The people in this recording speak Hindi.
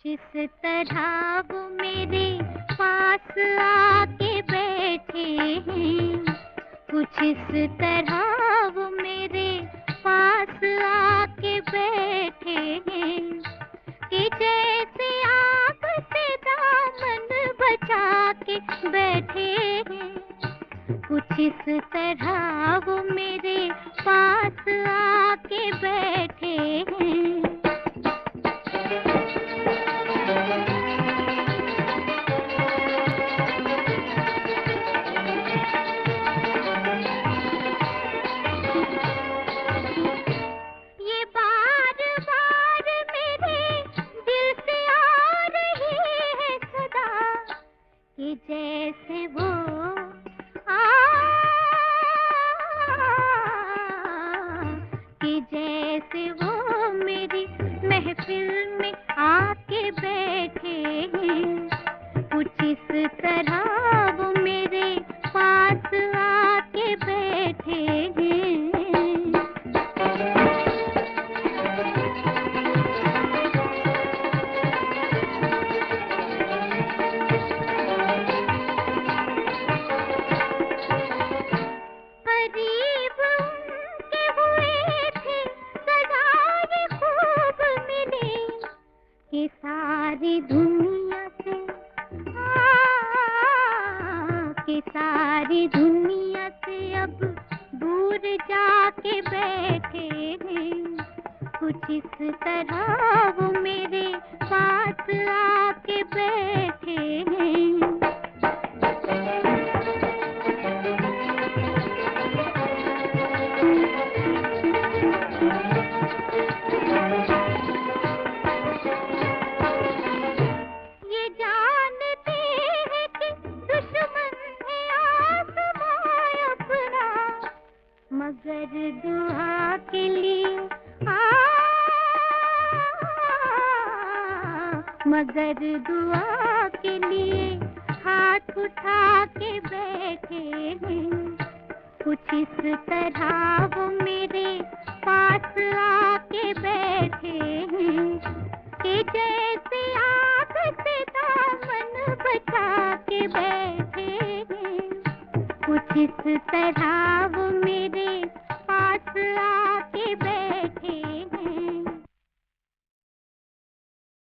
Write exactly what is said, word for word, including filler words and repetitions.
इस तरह वो मेरे पास आके बैठे हैं, कुछ इस तरह वो मेरे पास आके बैठे हैं कि जैसे आग से दामन बचा के बैठे हैं। कुछ इस तरह वो मेरे पास आके बैठे हैं। ये बार बार मेरे दिल से आ रही है सदा कि जैसे वो आ कि जैसे वो मेरी महफिल में आके बैठे हैं। कुछ इस तरह वो मेरे पास आके बैठे हैं। करीब उनके हुए थे सदाए खूब मिले कि सारी दुनिया से आ, कि सारी दुनिया से अब दूर जाके बैठे हैं। कुछ इस तरह वो मेरे पास आके बैठे हैं। ये जानते हैं कि दुश्मन है आसमां अपना, मगर दुआ के लिए आ, मगर दुआ के लिए हाथ उठा के बैठे हैं। कुछ इस तरह वो मेरे पास आके बैठे हैं कि जैसे आग से दामन बचा के बैठे हैं। कुछ इस तरह वो मेरे पास